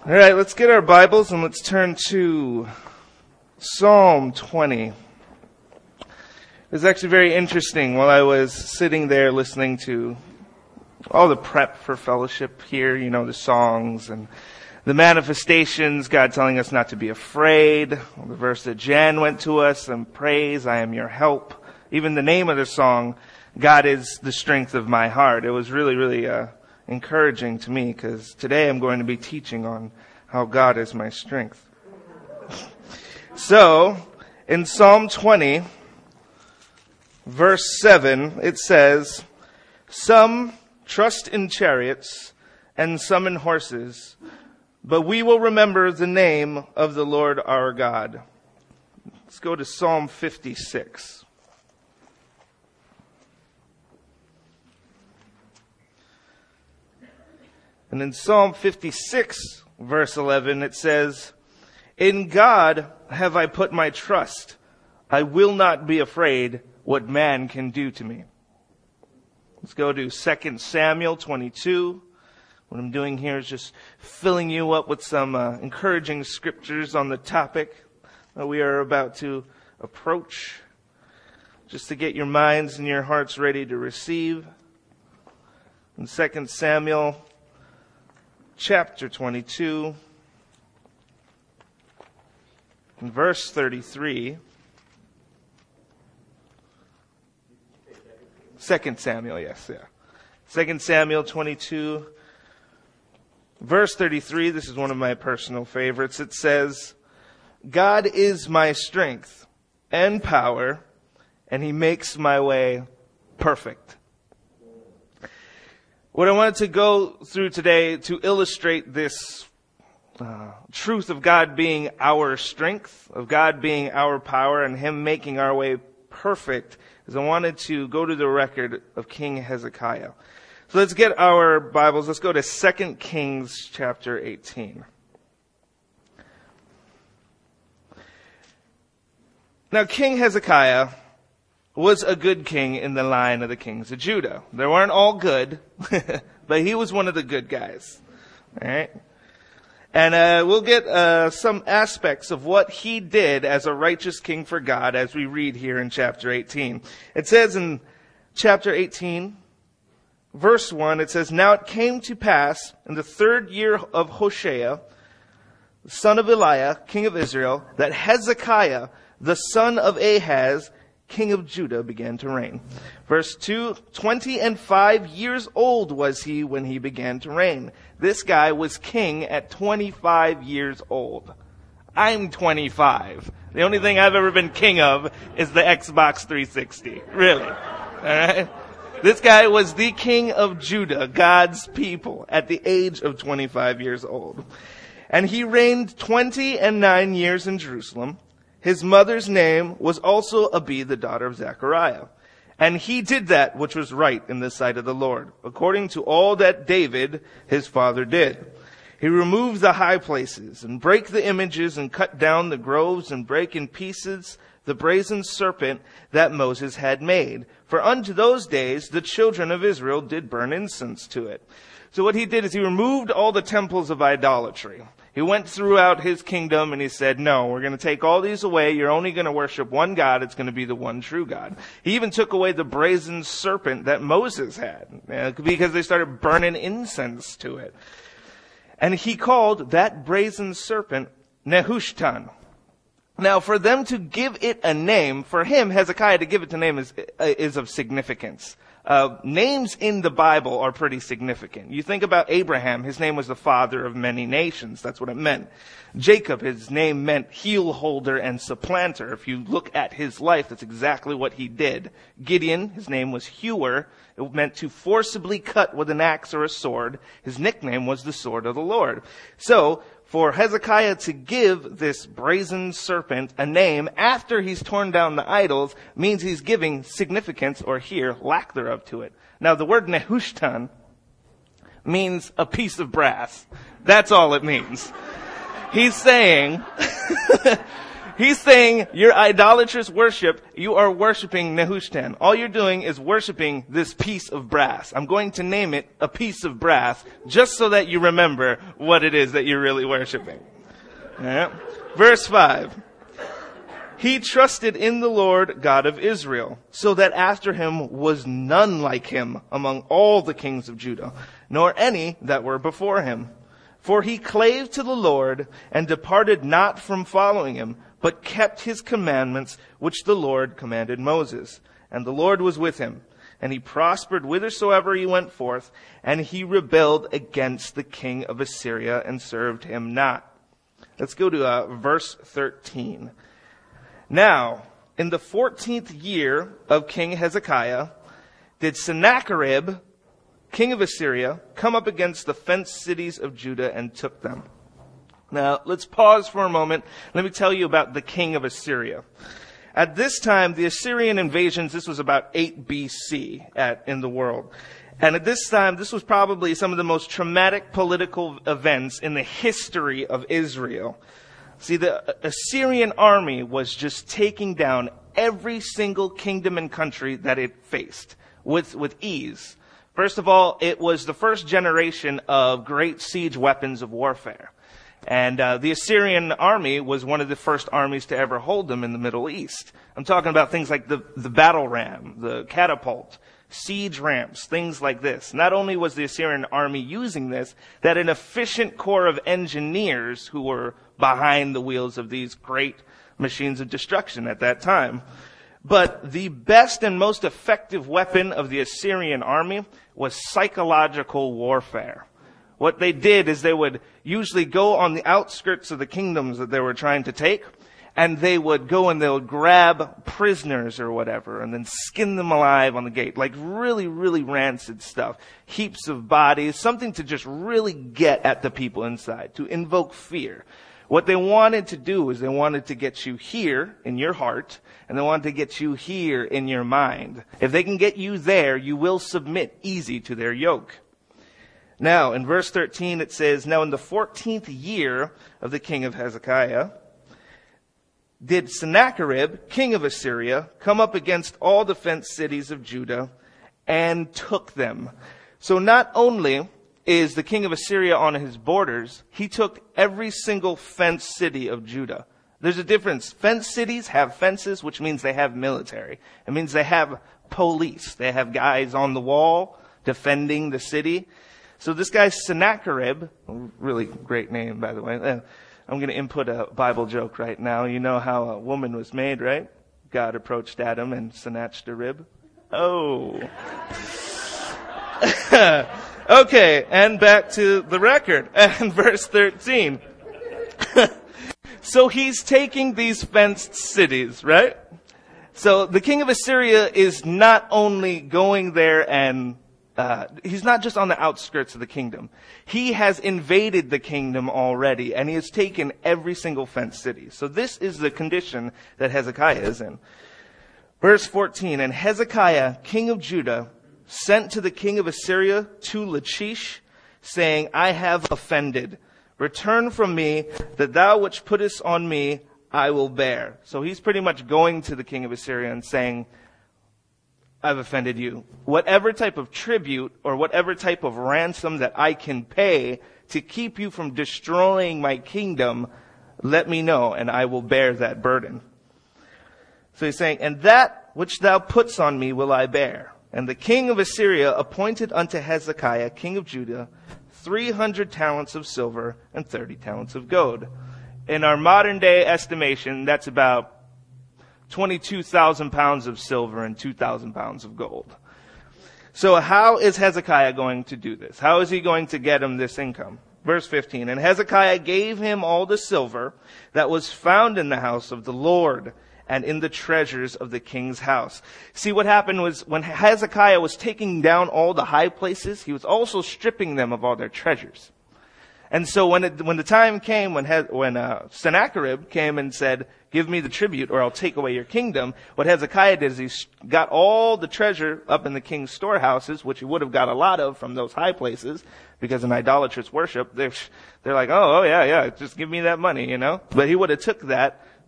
All right, let's get our Bibles and let's turn to Psalm 20. It was actually very interesting while I was sitting there listening to all the prep for fellowship here, the songs and the manifestations, God telling us not to be afraid, the verse that Jan went to us, and praise, I am your help. Even the name of the song, God is the strength of my heart. It was really encouraging to me because today I'm going to be teaching on how God is my strength. So, in Psalm 20, verse 7, it says, "Some trust in chariots and some in horses, but we will remember the name of the Lord our God." Let's go to Psalm 56. And in Psalm 56, verse 11, it says, "In God have I put my trust. I will not be afraid what man can do to me." Let's go to 2 Samuel 22. What I'm doing here is just filling you up with some encouraging scriptures on the topic that we are about to approach, just to get your minds and your hearts ready to receive. In 2 Samuel chapter 22, in verse 33. 2 Samuel, yes, yeah. 2 Samuel 22, verse 33. This is one of my personal favorites. It says, "God is my strength and power, and he makes my way perfect." What I wanted to go through today to illustrate this truth of God being our strength, of God being our power, and him making our way perfect, is I wanted to go to the record of King Hezekiah. So let's get our Bibles. Let's go to 2 Kings chapter 18. Now, King Hezekiah was a good king in the line of the kings of Judah. They weren't all good, but he was one of the good guys. All right? And we'll get some aspects of what he did as a righteous king for God as we read here in chapter 18. It says in chapter 18, verse 1, it says, "Now it came to pass in the 3rd year of Hoshea, the son of Eliah, king of Israel, that Hezekiah, the son of Ahaz, king of Judah, began to reign." Verse 2, 25 years old was he when he began to reign. This guy was king at 25 years old. I'm 25. The only thing I've ever been king of is the Xbox 360. Really. All right? This guy was the king of Judah, God's people, at the age of 25 years old. And he reigned 29 years in Jerusalem. His mother's name was also Abi, the daughter of Zechariah. And he did that which was right in the sight of the Lord, according to all that David, his father, did. He removed the high places, and brake the images, and cut down the groves, and brake in pieces the brazen serpent that Moses had made. For unto those days the children of Israel did burn incense to it. So what he did is he removed all the temples of idolatry. He went throughout his kingdom and he said, no, we're going to take all these away. You're only going to worship one God. It's going to be the one true God. He even took away the brazen serpent that Moses had because they started burning incense to it. And he called that brazen serpent Nehushtan. Now, for them to give it a name, for him, Hezekiah, to give it a name is of significance. Names in the Bible are pretty significant. You think about Abraham, his name was the father of many nations. That's what it meant. Jacob, his name meant heel holder and supplanter. If you look at his life, that's exactly what he did. Gideon, his name was hewer. It meant to forcibly cut with an axe or a sword. His nickname was the sword of the Lord. So, for Hezekiah to give this brazen serpent a name after he's torn down the idols means he's giving significance, or here, lack thereof, to it. Now, the word Nehushtan means a piece of brass. That's all it means. He's saying, He's saying your idolatrous worship, you are worshiping Nehushtan. All you're doing is worshiping this piece of brass. I'm going to name it a piece of brass just so that you remember what it is that you're really worshiping. Yeah. Verse 5. He trusted in the Lord God of Israel, so that after him was none like him among all the kings of Judah, nor any that were before him. For he clave to the Lord and departed not from following him, but kept his commandments which the Lord commanded Moses. And the Lord was with him, and he prospered whithersoever he went forth, and he rebelled against the king of Assyria and served him not. Let's go to verse 13. Now, in the 14th year of King Hezekiah, did Sennacherib, king of Assyria, come up against the fenced cities of Judah and took them. Now, let's pause for a moment. Let me tell you about the king of Assyria. At this time, the Assyrian invasions, this was about 8 BC in the world. And at this time, this was probably some of the most traumatic political events in the history of Israel. See, the Assyrian army was just taking down every single kingdom and country that it faced with ease. First of all, it was the first generation of great siege weapons of warfare. And the Assyrian army was one of the first armies to ever hold them in the Middle East. I'm talking about things like the battle ram, the catapult, siege ramps, things like this. Not only was the Assyrian army using this, that an efficient corps of engineers who were behind the wheels of these great machines of destruction at that time. But the best and most effective weapon of the Assyrian army was psychological warfare. What they did is they would usually go on the outskirts of the kingdoms that they were trying to take, and they would go and they would grab prisoners or whatever and then skin them alive on the gate. Like really, really rancid stuff. Heaps of bodies, something to just really get at the people inside, to invoke fear. What they wanted to do is they wanted to get you here in your heart, and they wanted to get you here in your mind. If they can get you there, you will submit easy to their yoke. Now, in verse 13 it says, Now in the 14th year of the king of Hezekiah, did Sennacherib, king of Assyria, come up against all the fenced cities of Judah and took them. So not only is the king of Assyria on his borders, he took every single fenced city of Judah. There's a difference. Fenced cities have fences, which means they have military. It means they have police. They have guys on the wall defending the city. So this guy Sennacherib, really great name, by the way. I'm going to input a Bible joke right now. You know how a woman was made, right? God approached Adam and snatched a rib. Oh. Okay, and back to the record. And verse 13. So he's taking these fenced cities, right? So the king of Assyria is not only going there and he's not just on the outskirts of the kingdom. He has invaded the kingdom already, and he has taken every single fenced city. So this is the condition that Hezekiah is in. Verse 14, And Hezekiah, king of Judah, sent to the king of Assyria to Lachish, saying, I have offended. Return from me, that thou which puttest on me, I will bear. So he's pretty much going to the king of Assyria and saying, I've offended you. Whatever type of tribute or whatever type of ransom that I can pay to keep you from destroying my kingdom, let me know, and I will bear that burden. So he's saying, And that which thou puttest on me will I bear. And the king of Assyria appointed unto Hezekiah, king of Judah, 300 talents of silver and 30 talents of gold. In our modern day estimation, that's about 22,000 pounds of silver and 2,000 pounds of gold. So how is Hezekiah going to do this? How is he going to get him this income? Verse 15, And Hezekiah gave him all the silver that was found in the house of the Lord and in the treasures of the king's house. See, what happened was when Hezekiah was taking down all the high places, he was also stripping them of all their treasures. And so when the time came when Sennacherib came and said, give me the tribute or I'll take away your kingdom, what Hezekiah did is he got all the treasure up in the king's storehouses, which he would have got a lot of from those high places, because in idolatrous worship, they're like, oh yeah, just give me that money, you know. But he would have took that,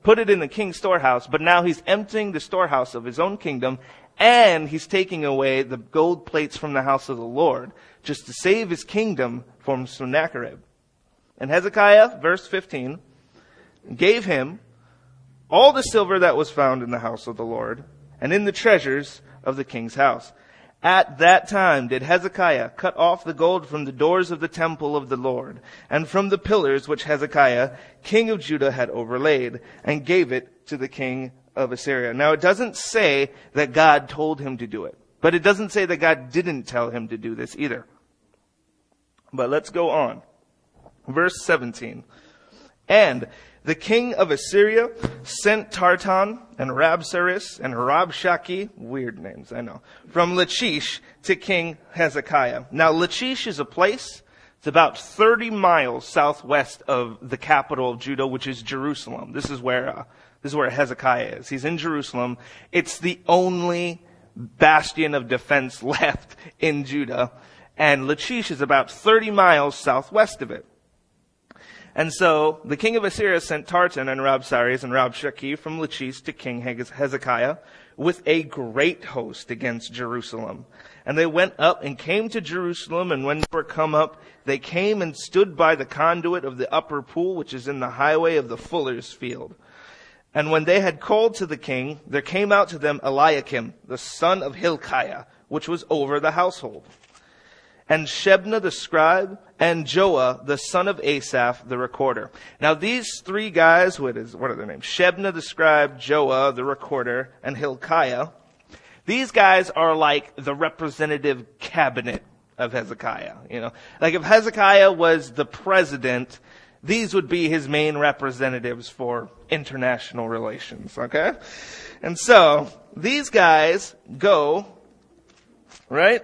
put it in the king's storehouse, but now he's emptying the storehouse of his own kingdom, and he's taking away the gold plates from the house of the Lord, just to save his kingdom from Sennacherib. And Hezekiah, verse 15, gave him all the silver that was found in the house of the Lord, and in the treasures of the king's house. At that time did Hezekiah cut off the gold from the doors of the temple of the Lord, and from the pillars which Hezekiah, king of Judah, had overlaid, and gave it to the king of Assyria. Now it doesn't say that God told him to do it, but it doesn't say that God didn't tell him to do this either. But let's go on. Verse 17. And the king of Assyria sent Tartan and Rabsaris and Rabshakeh, weird names, I know, from Lachish to King Hezekiah. Now Lachish is a place, it's about 30 miles southwest of the capital of Judah, which is Jerusalem. This is where Hezekiah is. He's in Jerusalem. It's the only bastion of defense left in Judah. And Lachish is about 30 miles southwest of it. And so the king of Assyria sent Tartan and Rabsaris and Rabshakeh from Lachish to King Hezekiah with a great host against Jerusalem. And they went up and came to Jerusalem, and when they were come up, they came and stood by the conduit of the upper pool, which is in the highway of the fuller's field. And when they had called to the king, there came out to them Eliakim, the son of Hilkiah, which was over the household, and Shebna the scribe, and Joah the son of Asaph the recorder. Now these three guys, what are their names? Shebna the scribe, Joah the recorder, and Hilkiah. These guys are like the representative cabinet of Hezekiah. Like if Hezekiah was the president, these would be his main representatives for international relations, okay? And so, these guys go, right,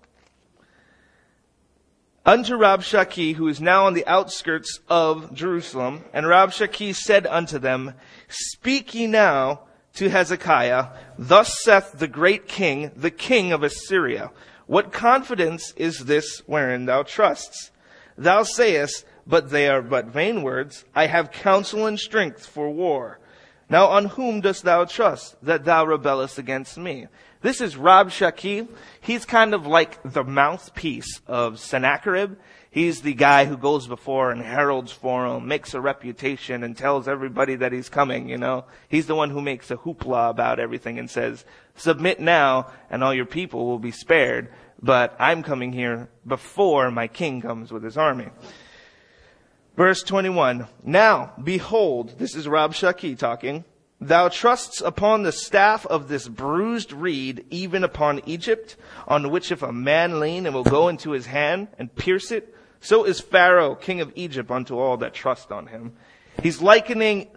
unto Rabshakeh, who is now on the outskirts of Jerusalem. And Rabshakeh said unto them, Speak ye now to Hezekiah, Thus saith the great king, the king of Assyria, What confidence is this wherein thou trustest? Thou sayest, but they are but vain words. I have counsel and strength for war. Now on whom dost thou trust, that thou rebellest against me? This is Rabshakeh. He's kind of like the mouthpiece of Sennacherib. He's the guy who goes before and heralds for him, makes a reputation, and tells everybody that he's coming, He's the one who makes a hoopla about everything and says, Submit now, and all your people will be spared. But I'm coming here before my king comes with his army. Verse 21, Now, behold, this is Rabshakeh talking, Thou trustest upon the staff of this bruised reed, even upon Egypt, on which if a man lean and will go into his hand and pierce it, so is Pharaoh, king of Egypt, unto all that trust on him. He's likening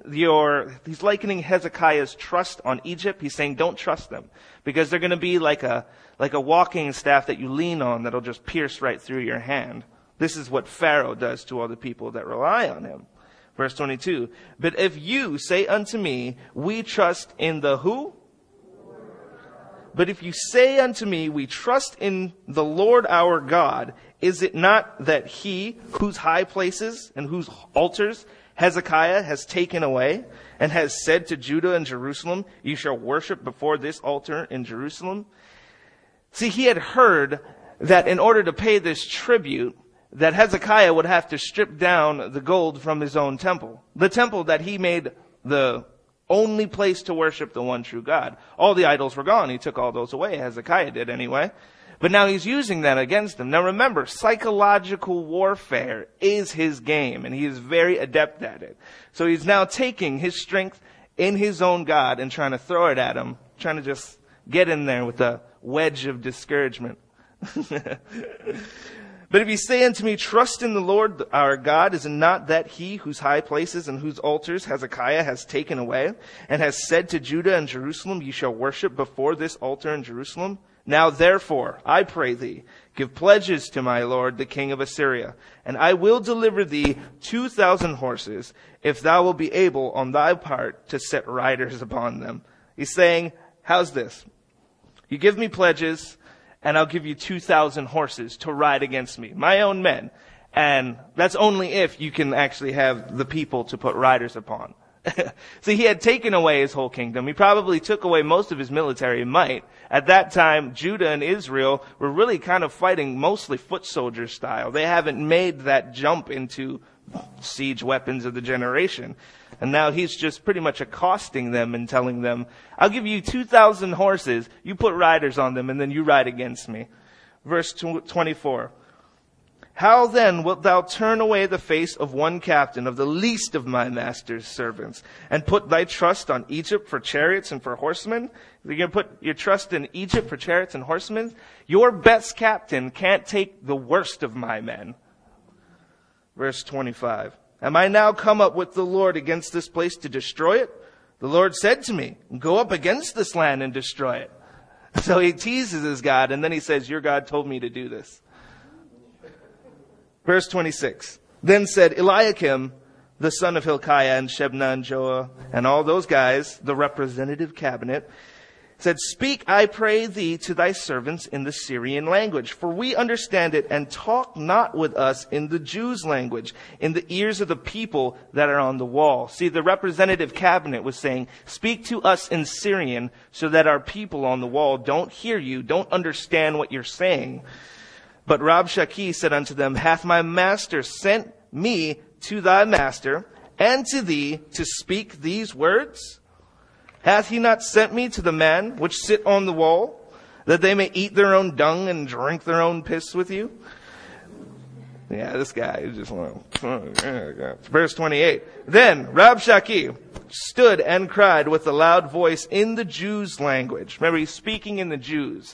Hezekiah's trust on Egypt. He's saying, don't trust them, because they're going to be like a walking staff that you lean on that'll just pierce right through your hand. This is what Pharaoh does to all the people that rely on him. Verse 22, But if you say unto me, We trust in the who? But if you say unto me, We trust in the Lord our God, is it not that he whose high places and whose altars Hezekiah has taken away, and has said to Judah and Jerusalem, You shall worship before this altar in Jerusalem? See, he had heard that in order to pay this tribute, that Hezekiah would have to strip down the gold from his own temple. The temple that he made the only place to worship the one true God. All the idols were gone. He took all those away. Hezekiah did anyway. But now he's using that against them. Now remember, psychological warfare is his game, and he is very adept at it. So he's now taking his strength in his own God and trying to throw it at him, trying to just get in there with a wedge of discouragement. But if you say unto me, Trust in the Lord our God, is it not that he whose high places and whose altars Hezekiah has taken away, and has said to Judah and Jerusalem, Ye shall worship before this altar in Jerusalem? Now therefore, I pray thee, give pledges to my lord the king of Assyria, and I will deliver thee 2,000 horses, if thou wilt be able on thy part to set riders upon them. He's saying, how's this? You give me pledges, and I'll give you 2,000 horses to ride against me, my own men. And that's only if you can actually have the people to put riders upon. See, he had taken away his whole kingdom. He probably took away most of his military might. At that time, Judah and Israel were really kind of fighting mostly foot soldier style. They haven't made that jump into siege weapons of the generation. And now he's just pretty much accosting them and telling them, I'll give you 2,000 horses, you put riders on them, and then you ride against me. Verse 24. How then wilt thou turn away the face of one captain of the least of my master's servants, and put thy trust on Egypt for chariots and for horsemen? You're going to put your trust in Egypt for chariots and horsemen? Your best captain can't take the worst of my men. Verse 25. Am I now come up with the Lord against this place to destroy it? The Lord said to me, go up against this land and destroy it. So he teases his God, and then he says, your God told me to do this. Verse 26. Then said Eliakim, the son of Hilkiah, and Shebna and Joah, and all those guys, the representative cabinet, said, speak, I pray thee, to thy servants in the Syrian language, for we understand it, and talk not with us in the Jews' language, in the ears of the people that are on the wall. See, the representative cabinet was saying, speak to us in Syrian, so that our people on the wall don't hear you, don't understand what you're saying. But Rabshakeh said unto them, hath my master sent me to thy master, and to thee, to speak these words? Hath he not sent me to the men which sit on the wall, that they may eat their own dung and drink their own piss with you? Yeah, this guy is just verse 28. Then Rabshakeh stood and cried with a loud voice in the Jews' language. Remember, he's speaking in the Jews.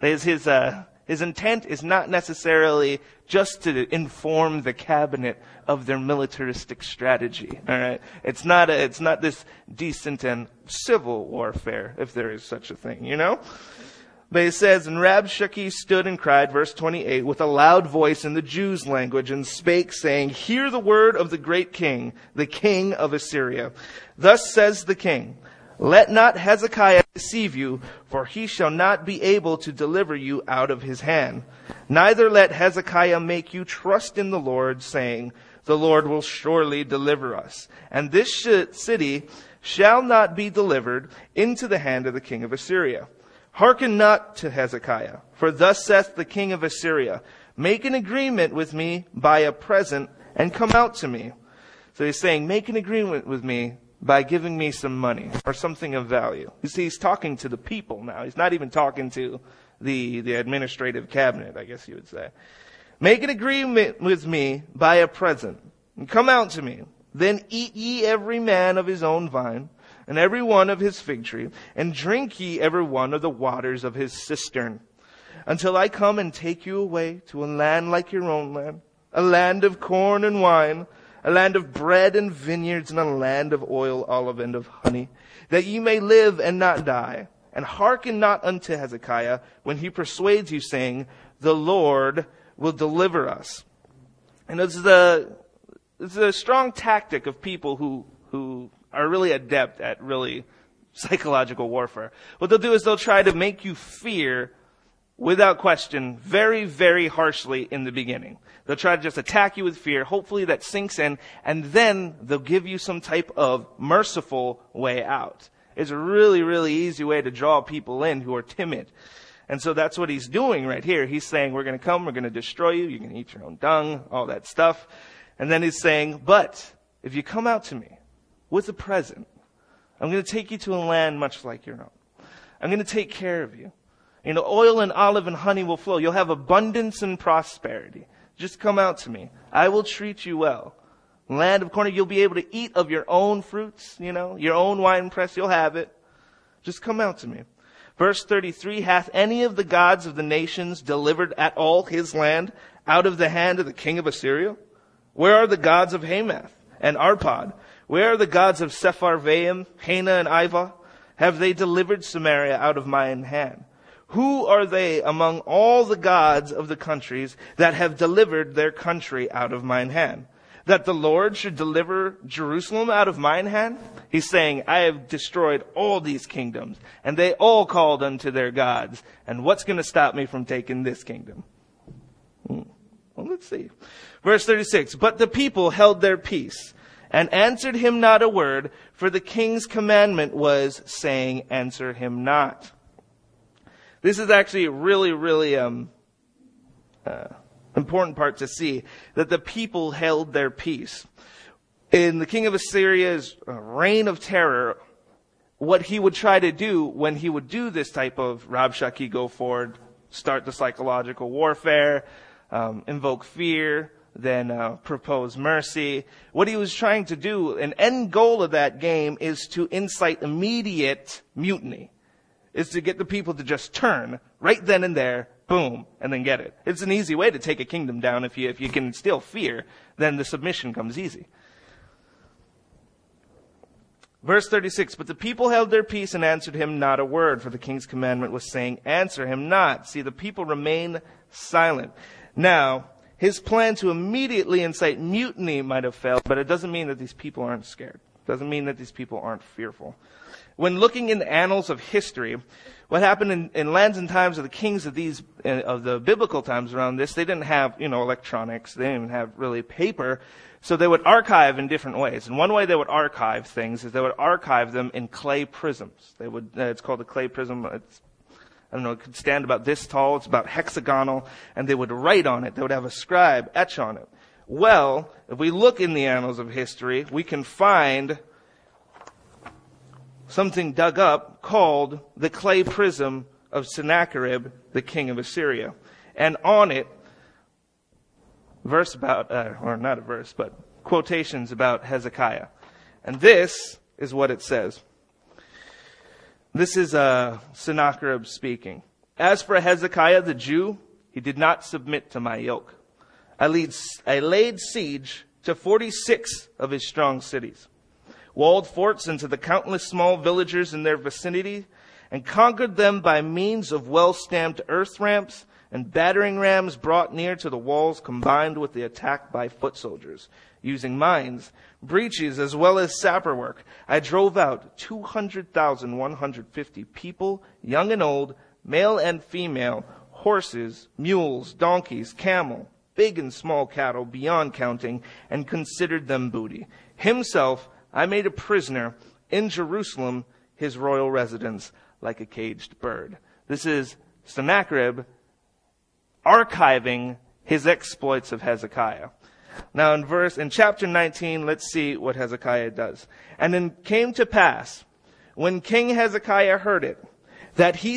His intent is not necessarily just to inform the cabinet of their militaristic strategy. All right, it's not this decent and civil warfare, if there is such a thing, you know. But it says, and Rabshakeh stood and cried, verse 28, with a loud voice in the Jews' language, and spake, saying, hear the word of the great king, the king of Assyria. Thus says the king, let not Hezekiah deceive you, for he shall not be able to deliver you out of his hand. Neither let Hezekiah make you trust in the Lord, saying, the Lord will surely deliver us. And this city shall not be delivered into the hand of the king of Assyria. Hearken not to Hezekiah, for thus saith the king of Assyria, make an agreement with me by a present, and come out to me. So he's saying, make an agreement with me by giving me some money or something of value. You see, he's talking to the people now. He's not even talking to the administrative cabinet, I guess you would say. Make an agreement with me by a present, and come out to me. Then eat ye every man of his own vine, and every one of his fig tree, and drink ye every one of the waters of his cistern, until I come and take you away to a land like your own land, a land of corn and wine, a land of bread and vineyards, and a land of oil, olive, and of honey, that ye may live and not die. And hearken not unto Hezekiah when he persuades you, saying, the Lord will deliver us. And it's a strong tactic of people who are really adept at really psychological warfare. What they'll do is they'll try to make you fear without question, very, very harshly in the beginning. They'll try to just attack you with fear. Hopefully that sinks in, and then they'll give you some type of merciful way out. It's a really, really easy way to draw people in who are timid. And so that's what he's doing right here. He's saying, we're going to come, we're going to destroy you, you're going to eat your own dung, all that stuff. And then he's saying, but if you come out to me with a present, I'm going to take you to a land much like your own. I'm going to take care of you. You know, oil and olive and honey will flow. You'll have abundance and prosperity. Just come out to me. I will treat you well. Land of corn, you'll be able to eat of your own fruits, you know, your own wine press, you'll have it. Just come out to me. Verse 33, hath any of the gods of the nations delivered at all his land out of the hand of the king of Assyria? Where are the gods of Hamath and Arpad? Where are the gods of Sepharvaim, Hena, and Ivah? Have they delivered Samaria out of mine hand? Who are they among all the gods of the countries that have delivered their country out of mine hand? That the Lord should deliver Jerusalem out of mine hand? He's saying, I have destroyed all these kingdoms, and they all called unto their gods. And what's going to stop me from taking this kingdom? Well, let's see. Verse 36, but the people held their peace, and answered him not a word, for the king's commandment was, saying, answer him not. This is actually a really, really important part to see, that the people held their peace. In the king of Assyria's reign of terror, what he would try to do when he would do this type of Rabshakeh, go forward, start the psychological warfare, invoke fear, then propose mercy. What he was trying to do, an end goal of that game, is to incite immediate mutiny. Is to get the people to just turn right then and there, boom, and then get it. It's an easy way to take a kingdom down. If you can instill fear, then the submission comes easy. Verse 36, but the people held their peace and answered him not a word, for the king's commandment was saying, answer him not. See, the people remain silent. Now, his plan to immediately incite mutiny might have failed, but it doesn't mean that these people aren't scared. It doesn't mean that these people aren't fearful. When looking in the annals of history, what happened in lands and times of the kings of the biblical times around this, they didn't have, electronics. They didn't even have really paper. So they would archive in different ways. And one way they would archive things is they would archive them in clay prisms. It's called a clay prism. It could stand about this tall. It's about hexagonal. And they would write on it. They would have a scribe etch on it. Well, if we look in the annals of history, we can find something dug up called the clay prism of Sennacherib, the king of Assyria. And on it, quotations about Hezekiah. And this is what it says. This is Sennacherib speaking. As for Hezekiah the Jew, he did not submit to my yoke. I laid siege to 46 of his strong cities, walled forts into the countless small villagers in their vicinity, and conquered them by means of well-stamped earth ramps and battering rams brought near to the walls, combined with the attack by foot soldiers. Using mines, breaches, as well as sapper work, I drove out 200,150 people, young and old, male and female, horses, mules, donkeys, camel, big and small cattle beyond counting, and considered them booty. Himself I made a prisoner in Jerusalem, his royal residence, like a caged bird. This is Sennacherib archiving his exploits of Hezekiah. Now in chapter 19, let's see what Hezekiah does. And it came to pass, when King Hezekiah heard it, that he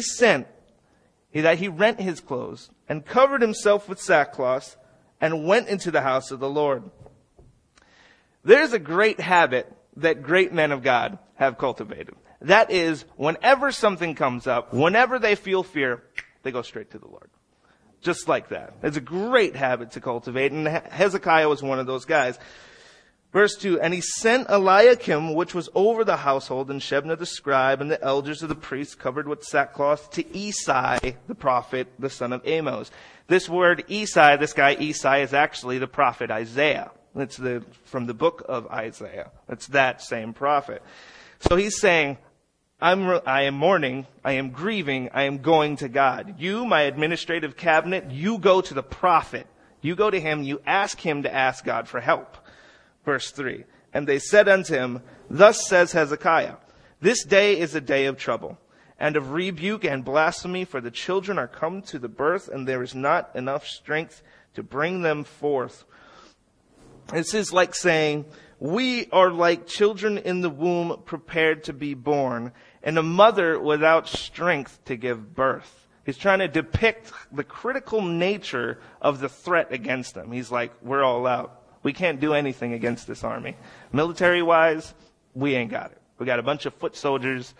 rent his clothes and covered himself with sackcloth and went into the house of the Lord. There's a great habit that great men of God have cultivated. That is, whenever something comes up, whenever they feel fear, they go straight to the Lord. Just like that. It's a great habit to cultivate, and Hezekiah was one of those guys. Verse 2, and he sent Eliakim, which was over the household, and Shebna the scribe, and the elders of the priests covered with sackcloth, to Esai the prophet, the son of Amos. This word Esai, this guy Esai, is actually the prophet Isaiah. It's from the book of Isaiah. It's that same prophet. So he's saying, I am mourning, I am grieving, I am going to God. You, my administrative cabinet, you go to the prophet. You go to him, you ask him to ask God for help. Verse 3, and they said unto him, thus says Hezekiah, this day is a day of trouble, and of rebuke and blasphemy, for the children are come to the birth, and there is not enough strength to bring them forth. This is like saying, we are like children in the womb prepared to be born, and a mother without strength to give birth. He's trying to depict the critical nature of the threat against them. He's like, we're all out. We can't do anything against this army. Military-wise, we ain't got it. We got a bunch of foot soldiers.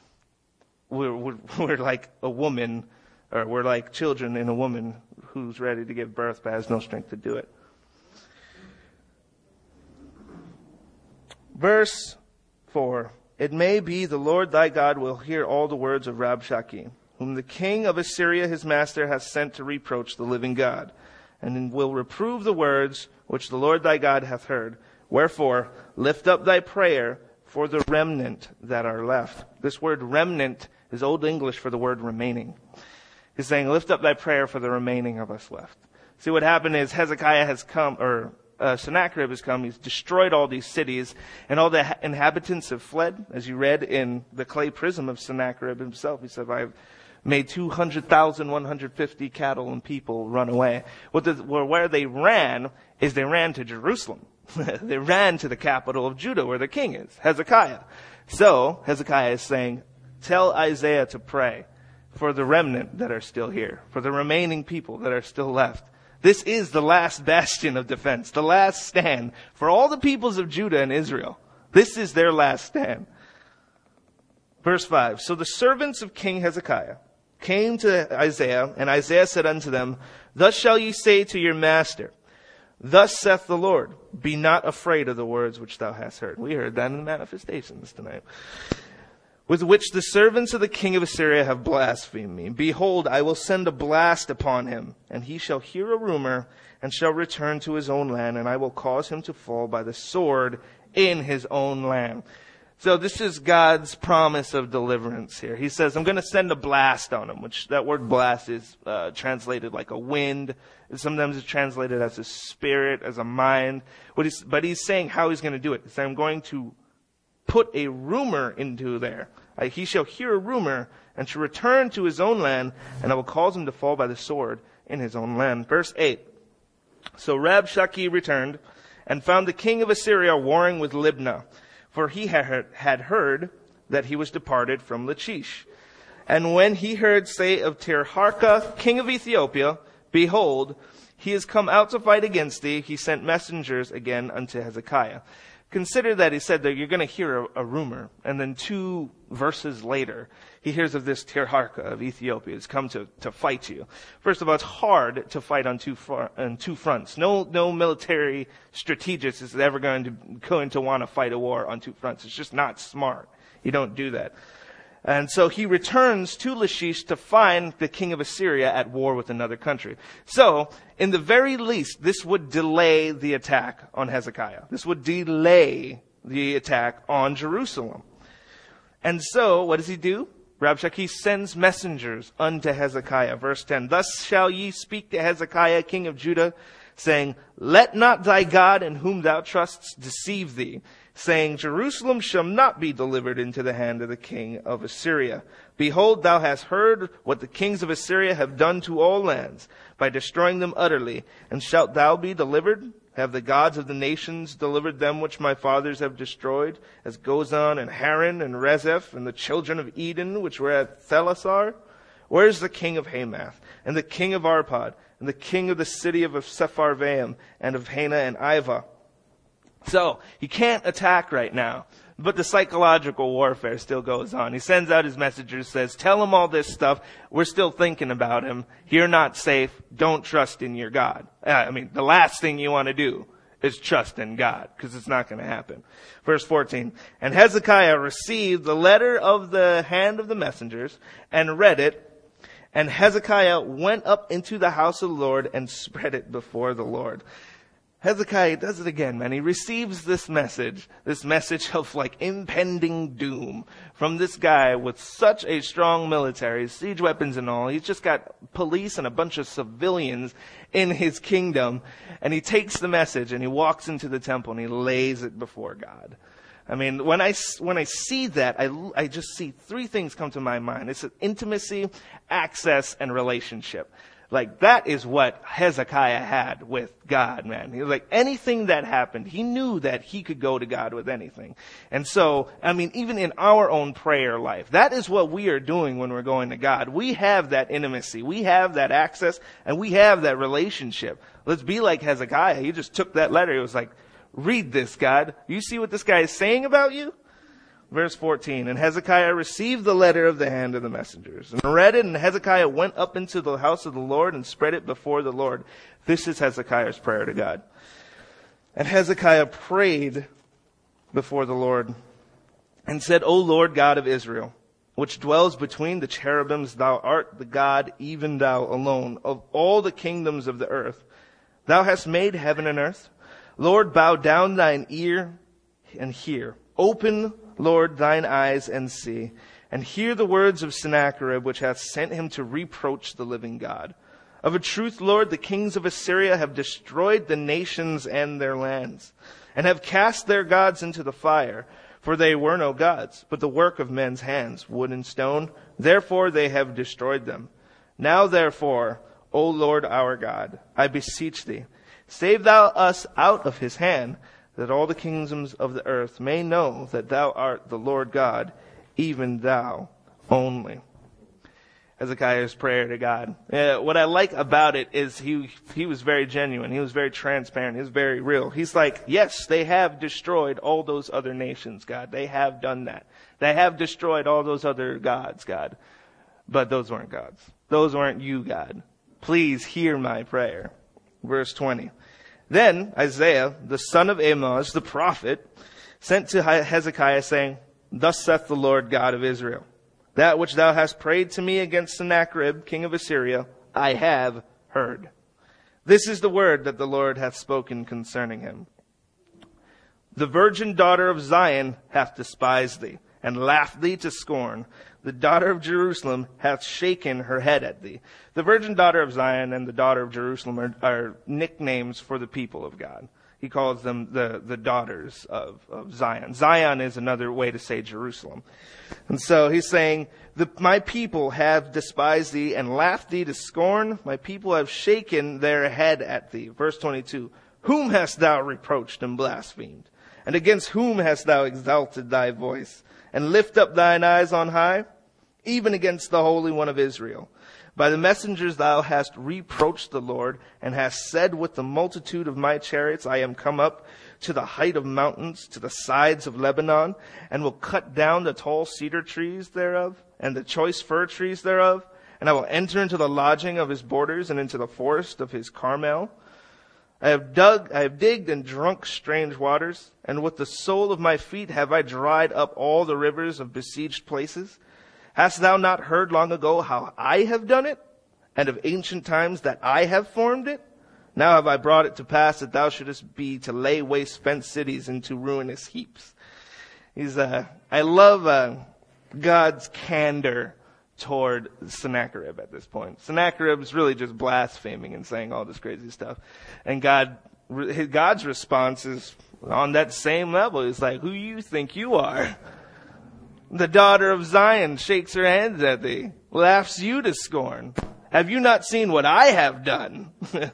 We're like a woman, or we're like children in a woman who's ready to give birth but has no strength to do it. Verse 4, it may be the Lord thy God will hear all the words of Rabshakeh, whom the king of Assyria his master hath sent to reproach the living God, and will reprove the words which the Lord thy God hath heard. Wherefore, lift up thy prayer for the remnant that are left. This word remnant is Old English for the word remaining. He's saying, lift up thy prayer for the remaining of us left. See, what happened is Hezekiah has come, or Sennacherib has come. He's destroyed all these cities, and all the inhabitants have fled. As you read in the clay prison of Sennacherib himself, he said, I've made 200,150 cattle and people run away. Where they ran is they ran to Jerusalem. They ran to the capital of Judah, where the king is, Hezekiah. So Hezekiah is saying, tell Isaiah to pray for the remnant that are still here, for the remaining people that are still left. This is the last bastion of defense, the last stand for all the peoples of Judah and Israel. This is their last stand. Verse 5, so the servants of King Hezekiah came to Isaiah, and Isaiah said unto them, thus shall ye say to your master, thus saith the Lord, be not afraid of the words which thou hast heard. We heard that in the manifestations tonight. With which the servants of the king of Assyria have blasphemed me. Behold, I will send a blast upon him, and he shall hear a rumor, and shall return to his own land, and I will cause him to fall by the sword in his own land. So this is God's promise of deliverance here. He says, I'm going to send a blast on him, which that word blast is translated like a wind. Sometimes it's translated as a spirit, as a mind. But he's saying how he's going to do it. He's saying, I'm going to put a rumor into there. He shall hear a rumor and shall return to his own land, and I will cause him to fall by the sword in his own land. Verse 8. So Rabshakeh returned and found the king of Assyria warring with Libnah, for he had heard that he was departed from Lachish. And when he heard say of Tirharka, king of Ethiopia, behold, he is come out to fight against thee, he sent messengers again unto Hezekiah. Consider that he said that you're going to hear a rumor, and then 2 verses later, he hears of this Tirharka of Ethiopia has come to fight you. First of all, it's hard to fight on two fronts. No military strategist is ever going to want to fight a war on 2 fronts. It's just not smart. You don't do that. And so he returns to Lachish to find the king of Assyria at war with another country. So, in the very least, this would delay the attack on Hezekiah. This would delay the attack on Jerusalem. And so, what does he do? Rabshakeh sends messengers unto Hezekiah. Verse 10, thus shall ye speak to Hezekiah, king of Judah, saying, let not thy God in whom thou trustest deceive thee, saying, Jerusalem shall not be delivered into the hand of the king of Assyria. Behold, thou hast heard what the kings of Assyria have done to all lands, by destroying them utterly. And shalt thou be delivered? Have the gods of the nations delivered them which my fathers have destroyed, as Gozan and Haran and Rezeph and the children of Eden which were at Thelasar? Where is the king of Hamath, and the king of Arpad, and the king of the city of Sepharvaim, and of Hena and Ivah? So, he can't attack right now, but the psychological warfare still goes on. He sends out his messengers, says, tell him all this stuff. We're still thinking about him. You're not safe. Don't trust in your God. The last thing you want to do is trust in God, because it's not going to happen. Verse 14, and Hezekiah received the letter of the hand of the messengers and read it. And Hezekiah went up into the house of the Lord and spread it before the Lord. Hezekiah does it again, man. He receives this message of like impending doom from this guy with such a strong military, siege weapons and all. He's just got police and a bunch of civilians in his kingdom. And he takes the message and he walks into the temple and he lays it before God. I mean, when I see that, I just see 3 things come to my mind. It's intimacy, access, and relationship. Like, that is what Hezekiah had with God, man. He was like, anything that happened, he knew that he could go to God with anything. And so, even in our own prayer life, that is what we are doing when we're going to God. We have that intimacy, we have that access, and we have that relationship. Let's be like Hezekiah. He just took that letter. He was like, read this, God. You see what this guy is saying about you? Verse 14, and Hezekiah received the letter of the hand of the messengers, and read it, and Hezekiah went up into the house of the Lord and spread it before the Lord. This is Hezekiah's prayer to God. And Hezekiah prayed before the Lord and said, O Lord God of Israel, which dwells between the cherubims, thou art the God, even thou alone, of all the kingdoms of the earth. Thou hast made heaven and earth. Lord, bow down thine ear and hear. Open, Lord, thine eyes and see, and hear the words of Sennacherib, which hath sent him to reproach the living God. Of a truth, Lord, the kings of Assyria have destroyed the nations and their lands, and have cast their gods into the fire. For they were no gods, but the work of men's hands, wood and stone. Therefore they have destroyed them. Now therefore, O Lord our God, I beseech thee, save thou us out of his hand, that all the kingdoms of the earth may know that thou art the Lord God, even thou only. Hezekiah's prayer to God. What I like about it is he was very genuine. He was very transparent. He was very real. He's like, yes, they have destroyed all those other nations, God. They have done that. They have destroyed all those other gods, God. But those weren't gods. Those weren't you, God. Please hear my prayer. Verse 20. Then Isaiah, the son of Amoz, the prophet, sent to Hezekiah, saying, Thus saith the Lord God of Israel, that which thou hast prayed to me against Sennacherib, king of Assyria, I have heard. This is the word that the Lord hath spoken concerning him. The virgin daughter of Zion hath despised thee, and laughed thee to scorn. The daughter of Jerusalem hath shaken her head at thee. The virgin daughter of Zion and the daughter of Jerusalem are nicknames for the people of God. He calls them the daughters of Zion. Zion is another way to say Jerusalem. And so he's saying, my people have despised thee and laughed thee to scorn. My people have shaken their head at thee. Verse 22, Whom hast thou reproached and blasphemed? And against whom hast thou exalted thy voice? And lift up thine eyes on high? Even against the Holy One of Israel. By the messengers thou hast reproached the Lord, and hast said, with the multitude of my chariots I am come up to the height of mountains, to the sides of Lebanon, and will cut down the tall cedar trees thereof, and the choice fir trees thereof, and I will enter into the lodging of his borders, and into the forest of his Carmel. I have digged and drunk strange waters, and with the sole of my feet have I dried up all the rivers of besieged places. Hast thou not heard long ago how I have done it, and of ancient times that I have formed it? Now have I brought it to pass that thou shouldest be to lay waste fenced cities into ruinous heaps. I love God's candor toward Sennacherib at this point. Sennacherib is really just blaspheming and saying all this crazy stuff. And God's response is on that same level. He's like, who you think you are? The daughter of Zion shakes her hands at thee, laughs you to scorn. Have you not seen what I have done?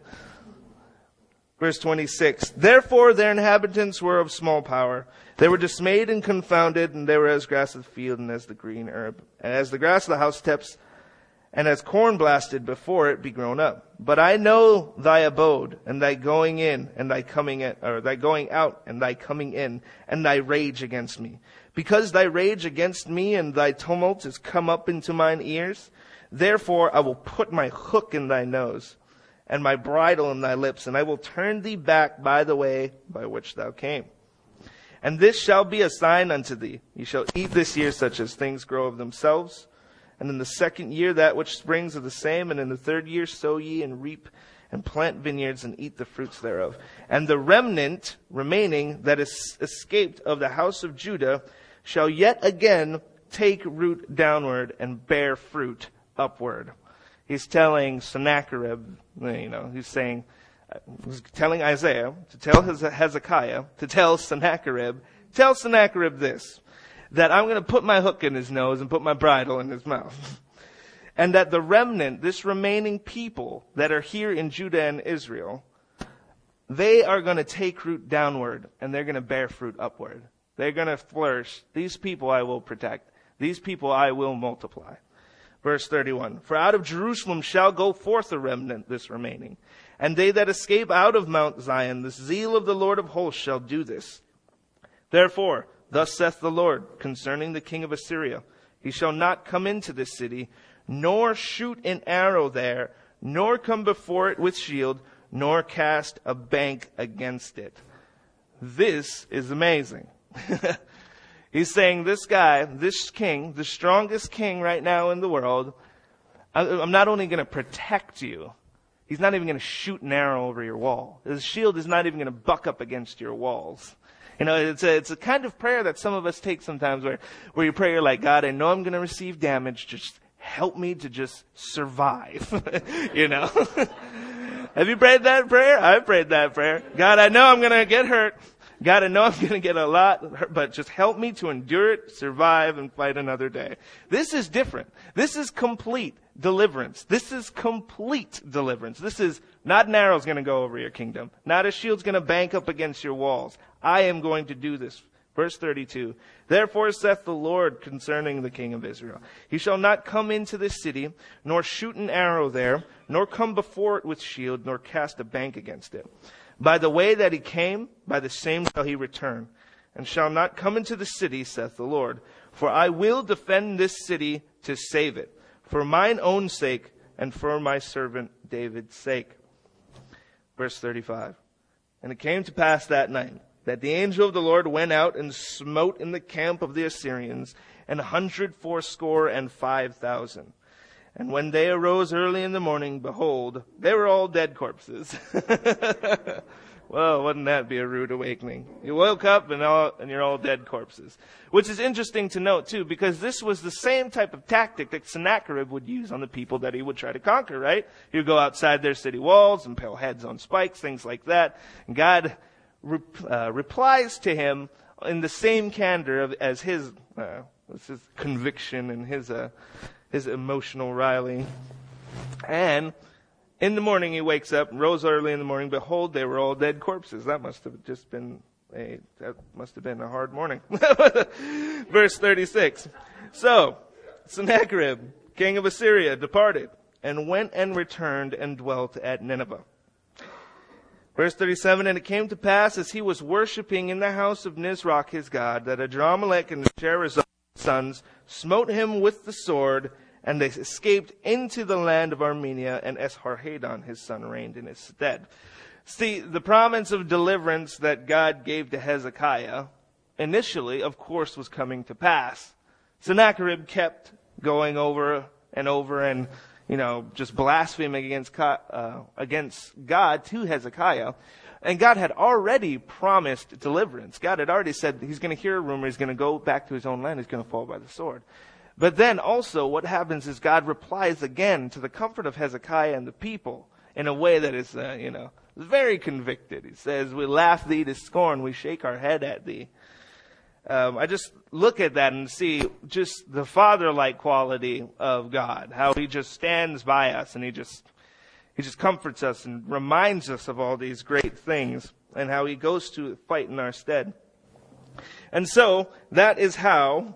Verse 26, Therefore their inhabitants were of small power. They were dismayed and confounded, and they were as grass of the field and as the green herb, and as the grass of the housetops, and as corn blasted before it be grown up. But I know thy abode, and thy going in, and thy coming in, or thy going out, and thy coming in, and thy rage against me. Because thy rage against me and thy tumult is come up into mine ears, therefore I will put my hook in thy nose, and my bridle in thy lips, and I will turn thee back by the way by which thou came. And this shall be a sign unto thee. Ye shall eat this year such as things grow of themselves. And in the second year that which springs of the same. And in the third year sow ye and reap and plant vineyards and eat the fruits thereof. And the remnant remaining that is escaped of the house of Judah shall yet again take root downward and bear fruit upward. He's telling Sennacherib, he's telling Isaiah to tell Hezekiah to tell Sennacherib this, that I'm going to put my hook in his nose and put my bridle in his mouth. And that the remnant, this remaining people that are here in Judah and Israel, they are going to take root downward and they're going to bear fruit upward. They're going to flourish. These people I will protect. These people I will multiply. Verse 31, For out of Jerusalem shall go forth a remnant, this remaining. And they that escape out of Mount Zion, the zeal of the Lord of hosts shall do this. Therefore, thus saith the Lord concerning the king of Assyria, He shall not come into this city, nor shoot an arrow there, nor come before it with shield, nor cast a bank against it. This is amazing. He's saying this guy, this king, the strongest king right now in the world, I'm not only going to protect you, he's not even going to shoot an arrow over your wall. His shield is not even going to buck up against your walls. It's a kind of prayer that some of us take sometimes where you pray, you're like, God, I know I'm going to receive damage, just help me to just survive, you know. Have you prayed that prayer? I've prayed that prayer. God, I know I'm going to get hurt. God, I know I'm going to get a lot hurt, but just help me to endure it, survive, and fight another day. This is different. This is complete deliverance. This is complete deliverance. This is not an arrow's going to go over your kingdom. Not a shield's going to bank up against your walls. I am going to do this. Verse 32, therefore saith the Lord concerning the king of Israel, he shall not come into this city, nor shoot an arrow there, nor come before it with shield, nor cast a bank against it. By the way that he came, by the same shall he return, and shall not come into the city, saith the Lord. For I will defend this city to save it, for mine own sake, and for my servant David's sake. Verse 35, and it came to pass that night, that the angel of the Lord went out and smote in the camp of the Assyrians 185,000. And when they arose early in the morning, behold, they were all dead corpses. Well, wouldn't that be a rude awakening? You woke up and you're all dead corpses. Which is interesting to note, too, because this was the same type of tactic that Sennacherib would use on the people that he would try to conquer, right? He would go outside their city walls, impale heads on spikes, things like that. And God replies to him in the same candor as his conviction and his emotional riling. And in the morning he wakes up, rose early in the morning. Behold, they were all dead corpses. That must have been a hard morning. Verse 36. So Sennacherib, king of Assyria, departed and went and returned and dwelt at Nineveh. Verse 37, and it came to pass, as he was worshipping in the house of Nisroch his god, that Adrammelech and Sharezer his sons smote him with the sword, and they escaped into the land of Armenia, and Esarhaddon his son reigned in his stead. See, the promise of deliverance that God gave to Hezekiah, initially, of course, was coming to pass. Sennacherib kept going over and just blaspheming against God to Hezekiah. And God had already promised deliverance. God had already said he's going to hear a rumor, he's going to go back to his own land, he's going to fall by the sword. But then also what happens is God replies again to the comfort of Hezekiah and the people in a way that is, very convicted. He says, we laugh thee to scorn, we shake our head at thee. I just look at that and see just the father-like quality of God, how he just stands by us and he just comforts us and reminds us of all these great things and how he goes to fight in our stead. And so that is how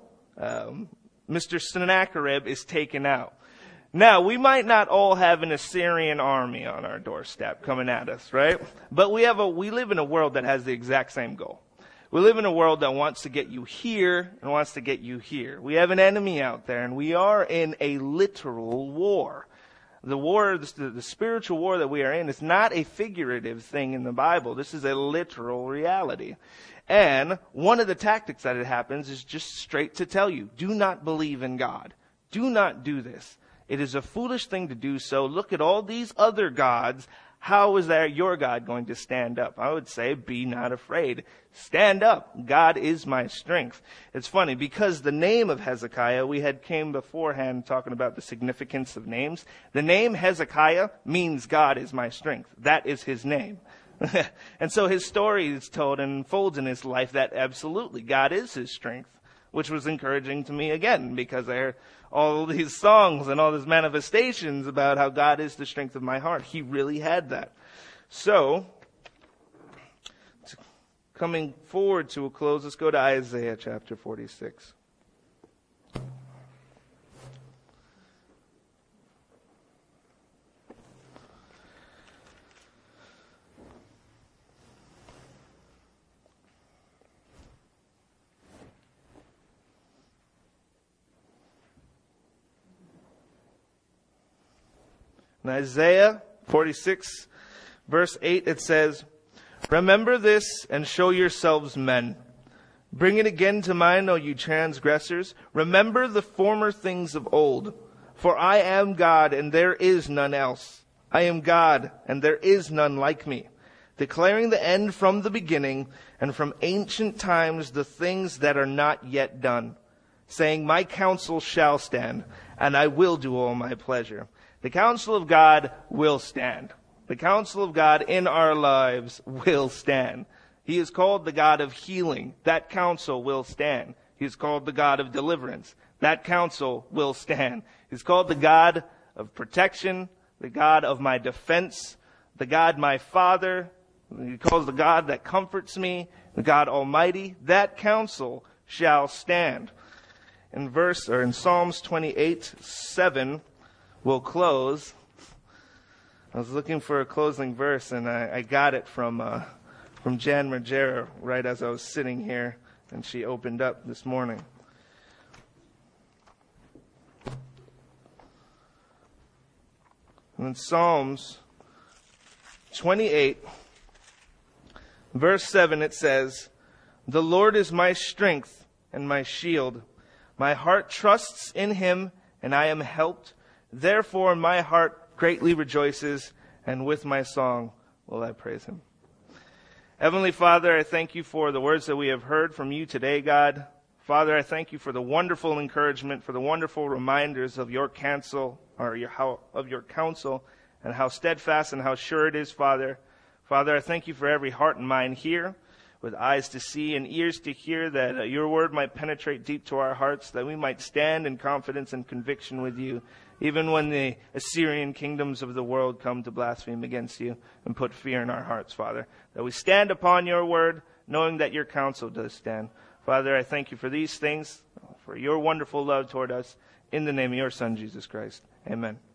Mr. Sennacherib is taken out. Now, we might not all have an Assyrian army on our doorstep coming at us, right? But we live in a world that has the exact same goal. We live in a world that wants to get you here and wants to get you here. We have an enemy out there, and we are in a literal war. The war, the spiritual war that we are in, is not a figurative thing in the Bible. This is a literal reality. And one of the tactics that it happens is just straight to tell you, do not believe in God. Do not do this. It is a foolish thing to do so. Look at all these other gods. How is your God going to stand up? I would say, be not afraid. Stand up. God is my strength. It's funny, because the name of Hezekiah, we had came beforehand talking about the significance of names. The name Hezekiah means God is my strength. That is his name. And so his story is told and unfolds in his life that absolutely God is his strength, which was encouraging to me again, because I heard all these songs and all these manifestations about how God is the strength of my heart. He really had that. So, coming forward to a close, let's go to Isaiah chapter 46. In Isaiah 46, verse 8, it says, remember this and show yourselves men. Bring it again to mind, O you transgressors. Remember the former things of old. For I am God, and there is none else. I am God, and there is none like me, declaring the end from the beginning, and from ancient times the things that are not yet done, saying, my counsel shall stand, and I will do all my pleasure. The counsel of God will stand. The counsel of God in our lives will stand. He is called the God of healing. That counsel will stand. He is called the God of deliverance. That counsel will stand. He's called the God of protection, the God of my defense, the God my Father. He calls the God that comforts me, the God Almighty. That counsel shall stand. In Psalms 28:7, we'll close. I was looking for a closing verse, and I got it from Jan Margera right as I was sitting here, and she opened up this morning. In Psalms 28, verse 7, it says, "The Lord is my strength and my shield. My heart trusts in him, and I am helped. Therefore my heart greatly rejoices, and with my song will I praise him." Heavenly Father, I thank you for the words that we have heard from you today, God. Father, I thank you for the wonderful encouragement, for the wonderful reminders of your counsel, and how steadfast and how sure it is, Father. Father, I thank you for every heart and mind here, with eyes to see and ears to hear, that your word might penetrate deep to our hearts, that we might stand in confidence and conviction with you, even when the Assyrian kingdoms of the world come to blaspheme against you and put fear in our hearts, Father. That we stand upon your word, knowing that your counsel does stand. Father, I thank you for these things, for your wonderful love toward us. In the name of your Son, Jesus Christ. Amen.